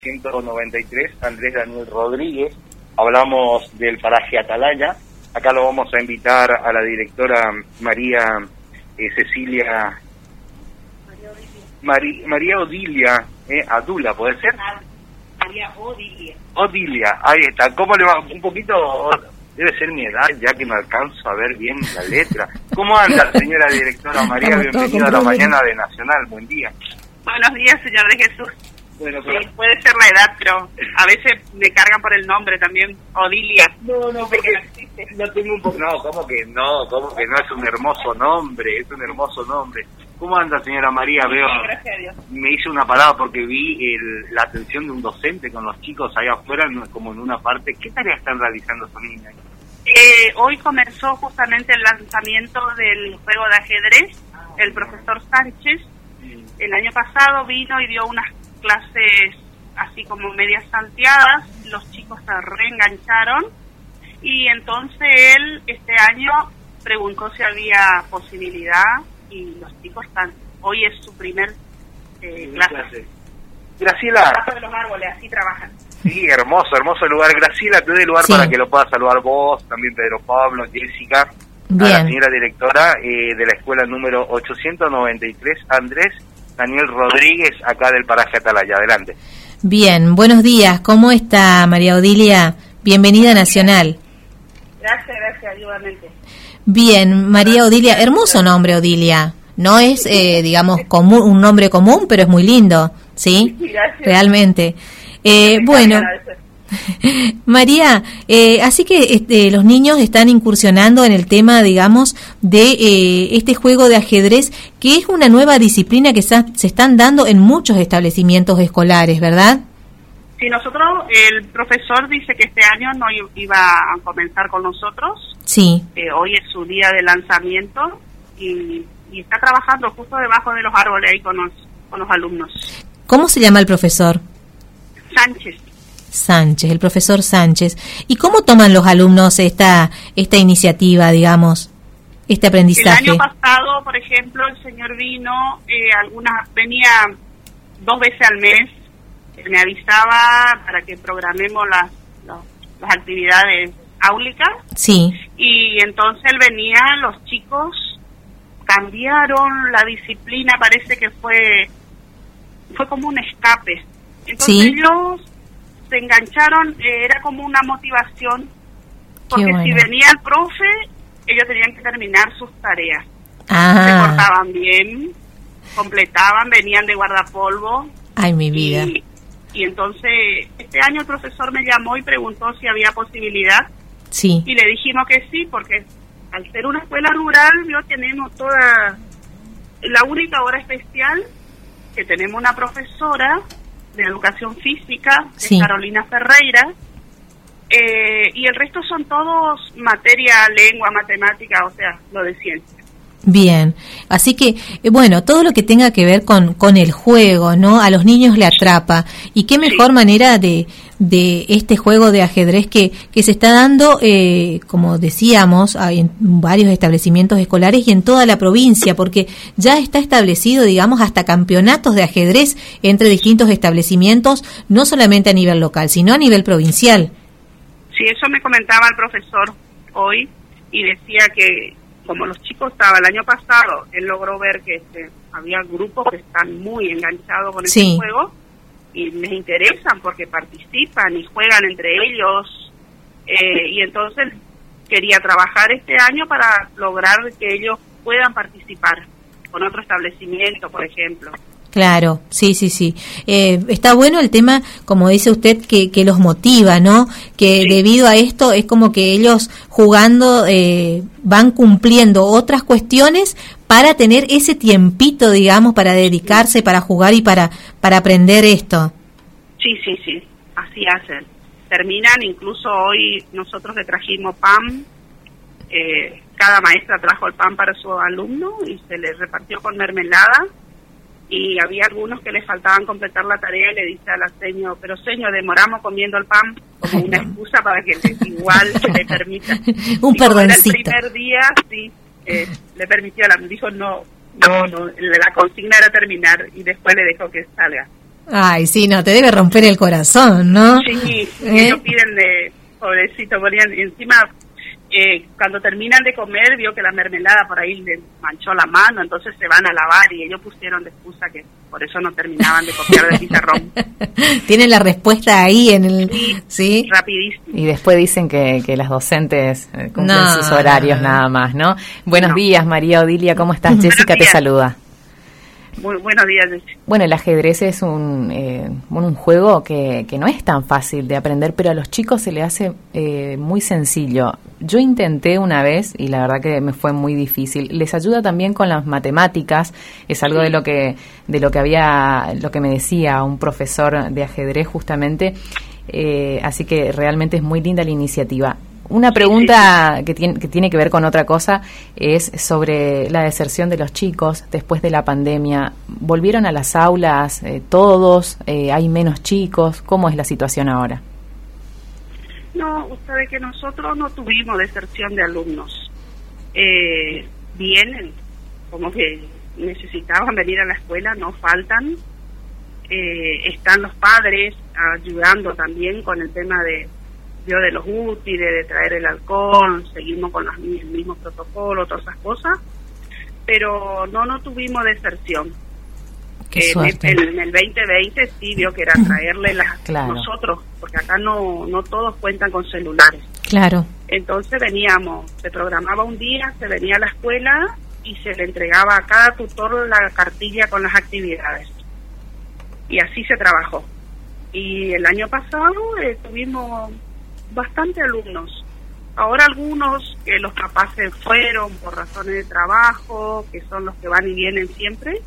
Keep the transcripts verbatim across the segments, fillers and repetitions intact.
ciento noventa y tres, Andrés Daniel Rodríguez. Hablamos del paraje Atalaya. Acá lo vamos a invitar a la directora María eh, Cecilia... María Odilia. Mari, María Odilia, eh, Adula, ¿puede ser? María Odilia. Odilia, ahí está. ¿Cómo le va? Un poquito... Debe ser mi edad, ya que no alcanzo a ver bien la letra. ¿Cómo anda, señora directora María? Bienvenida a la mañana de Nacional. Buen día. Buenos días, señor de Jesús. Bueno, pero... Sí, puede ser la edad, pero a veces me cargan por el nombre también, Odilia. No, no, porque no tengo un poco... No, ¿cómo que no? ¿Cómo que no? Es un hermoso nombre, es un hermoso nombre. ¿Cómo anda, señora María? Veo... Gracias a Dios. Me hice una parada porque vi el, la atención de un docente con los chicos allá afuera, como en una parte. ¿Qué tareas están realizando esos niños? Eh, hoy comenzó justamente el lanzamiento del juego de ajedrez, el profesor Sánchez. El año pasado vino y dio unas clases así como medias salteadas, los chicos se reengancharon y entonces él este año preguntó si había posibilidad y los chicos están, hoy es su primer eh, clase. clase. Graciela. La Casa de los Árboles, así trabajan. Sí, hermoso, hermoso lugar. Graciela, te doy lugar sí. para que lo puedas saludar vos, también Pedro Pablo, Jessica, Bien. a la señora directora eh, de la escuela número ochocientos noventa y tres, Andrés Daniel Rodríguez, acá del paraje Atalaya. Adelante. Bien, buenos días. ¿Cómo está María Odilia? Bienvenida a Nacional. Gracias, gracias, igualmente. Bien, María Odilia, hermoso nombre Odilia. No es, eh, digamos, común, un nombre común, pero es muy lindo, ¿sí? Gracias. Realmente. Eh, bueno, María, eh, así que este, los niños están incursionando en el tema, digamos, de eh, este juego de ajedrez, que es una nueva disciplina que se, se están dando en muchos establecimientos escolares, ¿verdad? Sí, nosotros, el profesor dice que este año no iba a comenzar con nosotros. Sí. Eh, hoy es su día de lanzamiento y, y está trabajando justo debajo de los árboles ahí con los, con los alumnos. ¿Cómo se llama el profesor? Sánchez. Sánchez, el profesor Sánchez. ¿Y cómo toman los alumnos esta esta iniciativa, digamos, este aprendizaje? El año pasado, por ejemplo, el señor vino, eh, algunas venía dos veces al mes, él me avisaba para que programemos las, las, las actividades áulicas. Sí. Y entonces él venía, los chicos cambiaron la disciplina, parece que fue, fue como un escape. Entonces sí. ellos se engancharon, eh, era como una motivación, porque bueno. si venía el profe, ellos tenían que terminar sus tareas. Ah. Se portaban bien, completaban, venían de guardapolvo. Ay, mi vida. Y, y entonces, este año el profesor me llamó y preguntó si había posibilidad. Sí. Y le dijimos que sí, porque al ser una escuela rural, yo tenemos toda, la única hora especial, que tenemos una profesora de educación física, sí. Carolina Ferreira, eh, y el resto son todos materia, lengua, matemática, o sea, lo de ciencia. Bien, así que, eh, bueno, todo lo que tenga que ver con, con el juego, ¿no? A los niños le atrapa. Y qué mejor sí. manera de, de este juego de ajedrez que, que se está dando, eh, como decíamos, en varios establecimientos escolares y en toda la provincia, porque ya está establecido, digamos, hasta campeonatos de ajedrez entre distintos establecimientos, no solamente a nivel local, sino a nivel provincial. Sí, eso me comentaba el profesor hoy y decía que como los chicos estaban el año pasado, él logró ver que este, había grupos que están muy enganchados con sí. este juego y les interesan porque participan y juegan entre ellos, eh, y entonces quería trabajar este año para lograr que ellos puedan participar con otro establecimiento, por ejemplo. Claro, sí, sí, sí. Eh, está bueno el tema, como dice usted, que, que los motiva, ¿no? Que sí. debido a esto es como que ellos jugando eh, van cumpliendo otras cuestiones para tener ese tiempito, digamos, para dedicarse, para jugar y para para aprender esto. Sí, sí, sí, así hacen. Terminan, incluso hoy nosotros le trajimos pan, eh, cada maestra trajo el pan para su alumno y se le repartió con mermelada. Y había algunos que les faltaban completar la tarea y le dice a la seño, pero seño, demoramos comiendo el pan, como Ay, una no. excusa para que le, igual se le permita. Un y perdoncito. El primer día, sí, eh, le permitió, la, dijo no, no, no, la consigna era terminar y después le dejó que salga. Ay, sí, no, te debe romper el corazón, ¿no? Sí, ¿Eh? ellos piden de, pobrecito, ponían encima, eh, cuando terminan de comer, vio que la mermelada por ahí le manchó la mano, entonces se van a lavar y ellos pusieron de excusa que por eso no terminaban de copiar del pizarrón. Tienen la respuesta ahí en el... Sí, ¿sí? rapidísimo. Y después dicen que, que las docentes eh, cumplen No, sus horarios no, no. nada más, ¿no? Buenos No. días, María Odilia, ¿cómo estás? Jessica te días. saluda. Muy buenos días, Jessy. Bueno, el ajedrez es un, eh, un juego que, que no es tan fácil de aprender, pero a los chicos se le hace eh, muy sencillo. Yo intenté una vez y la verdad que me fue muy difícil. Les ayuda también con las matemáticas, es algo de lo que de lo que había, lo que me decía un profesor de ajedrez justamente, eh, así que realmente es muy linda la iniciativa. Una pregunta sí, sí, sí. Que, tiene, que tiene que ver con otra cosa es sobre la deserción de los chicos después de la pandemia. ¿Volvieron a las aulas eh, todos? Eh, ¿Hay menos chicos? ¿Cómo es la situación ahora? No, usted ve que nosotros no tuvimos deserción de alumnos. Eh, vienen, como que necesitaban venir a la escuela, no faltan. Eh, están los padres ayudando también con el tema de yo de los útiles, de traer el alcohol, seguimos con los, el mismo protocolo, todas esas cosas, pero no, no tuvimos deserción. Qué eh, suerte. En, en el veinte veinte sí vio que era traerle las claro. nosotros, porque acá no, no todos cuentan con celulares. Claro. Entonces veníamos, se programaba un día, se venía a la escuela y se le entregaba a cada tutor la cartilla con las actividades. Y así se trabajó. Y el año pasado eh, tuvimos bastante alumnos. Ahora algunos que los papás se fueron por razones de trabajo, que son los que van y vienen siempre,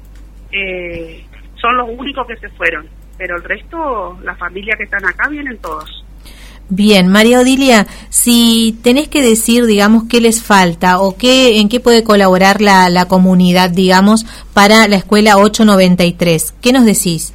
eh, son los únicos que se fueron. Pero el resto, la familia que están acá, vienen todos. Bien, María Odilia, si tenés que decir, digamos, qué les falta o qué, en qué puede colaborar la, la comunidad, digamos, para la escuela ocho noventa y tres, ¿qué nos decís?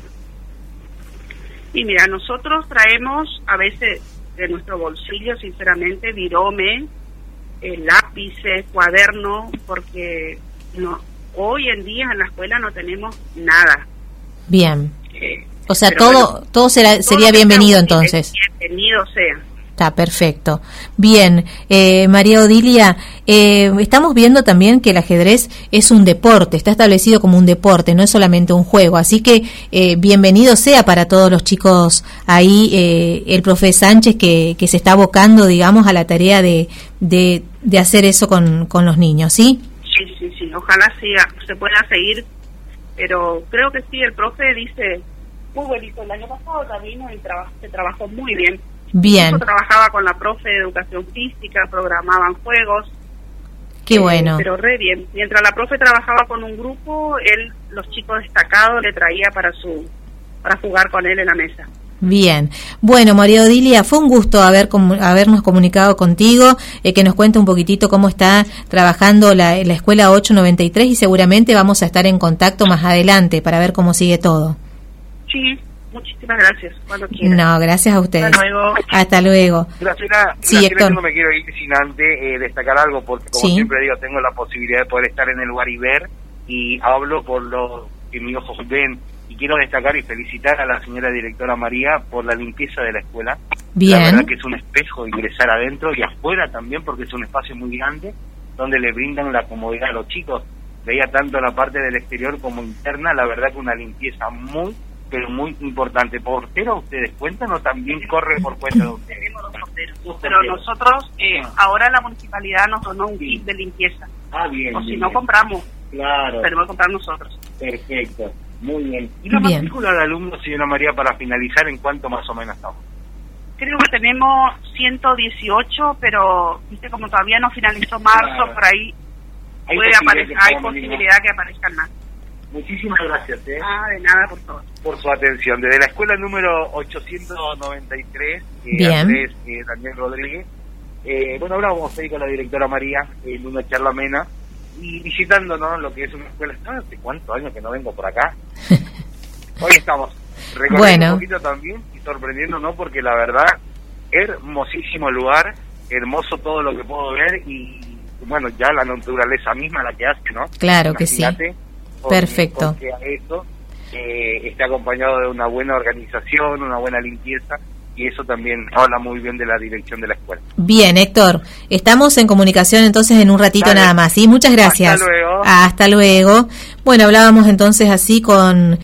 Y mira, nosotros traemos a veces de nuestro bolsillo, sinceramente, virome, eh, lápices, cuaderno, porque no hoy en día en la escuela no tenemos nada. Bien. Eh, o sea, pero todo bueno, todo será, sería todo bienvenido sea, entonces. Bienvenido sea. Está perfecto. Bien, eh, María Odilia, eh, estamos viendo también que el ajedrez es un deporte, está establecido como un deporte, no es solamente un juego, así que eh, bienvenido sea para todos los chicos ahí, eh, el profe Sánchez que, que se está abocando, digamos, a la tarea de, de, de hacer eso con, con los niños, ¿sí? Sí, sí, sí, ojalá siga, se pueda seguir, pero creo que sí, el profe dice, muy bonito, el año pasado también y traba, se trabajó muy bien. Bien. Yo trabajaba con la profe de educación física, programaban juegos. Qué eh, bueno. Pero re bien. Mientras la profe trabajaba con un grupo, él, los chicos destacados, le traía para su para jugar con él en la mesa. Bien. Bueno, María Odilia, fue un gusto haber comu- habernos comunicado contigo, eh, que nos cuente un poquitito cómo está trabajando la, la escuela ocho noventa y tres y seguramente vamos a estar en contacto más adelante para ver cómo sigue todo. Sí. Muchísimas gracias, cuando quieran. No, gracias a ustedes. Hasta luego. Hasta luego. Graciela, Sí, Graciela, Héctor. yo no me quiero ir sin antes eh, destacar algo, porque como Sí. siempre digo, tengo la posibilidad de poder estar en el lugar y ver, y hablo por lo que mis ojos ven, y quiero destacar y felicitar a la señora directora María por la limpieza de la escuela. Bien. La verdad que es un espejo ingresar adentro y afuera también, porque es un espacio muy grande, donde le brindan la comodidad a los chicos. Veía tanto la parte del exterior como interna, la verdad que una limpieza muy pero muy importante. ¿Portero ustedes cuentan o también corre por cuenta de ustedes? Tenemos dos porteros. Dos Pero porteros. nosotros, eh, Ah. ahora la municipalidad nos donó un Sí. kit de limpieza. Ah, bien. O si bien, no bien. compramos, Claro, tenemos que comprar nosotros. perfecto, muy bien. ¿Y la Bien. matrícula de alumnos, señora María, para finalizar, en cuánto más o menos estamos? Creo que tenemos ciento dieciocho, pero viste como todavía no finalizó marzo, Claro. por ahí Hay puede posibilidad aparecer, que hay podamos venir más. posibilidad que aparezcan más. Muchísimas gracias, ¿eh? Ah, de nada por todo. por su atención. Desde la escuela número ochocientos noventa y tres, eh, Bien. Andrés eh, Daniel Rodríguez, eh, bueno, ahora vamos a ir con la directora María en una charla amena y visitando, ¿no?, lo que es una escuela. No sé cuántos años que no vengo por acá. Hoy estamos recorriendo Bueno. un poquito también y sorprendiendo, ¿no?, porque la verdad, hermosísimo lugar, hermoso todo lo que puedo ver y, bueno, ya la naturaleza misma la que hace, ¿no? Claro que sí. Imagínate, con- Perfecto. con que a eso. eh, esté acompañado de una buena organización, una buena limpieza, y eso también habla muy bien de la dirección de la escuela. Bien, Héctor, estamos en comunicación entonces en un ratito. Dale. Nada más, ¿sí? Muchas gracias. Hasta luego. Hasta luego. Bueno, hablábamos entonces así con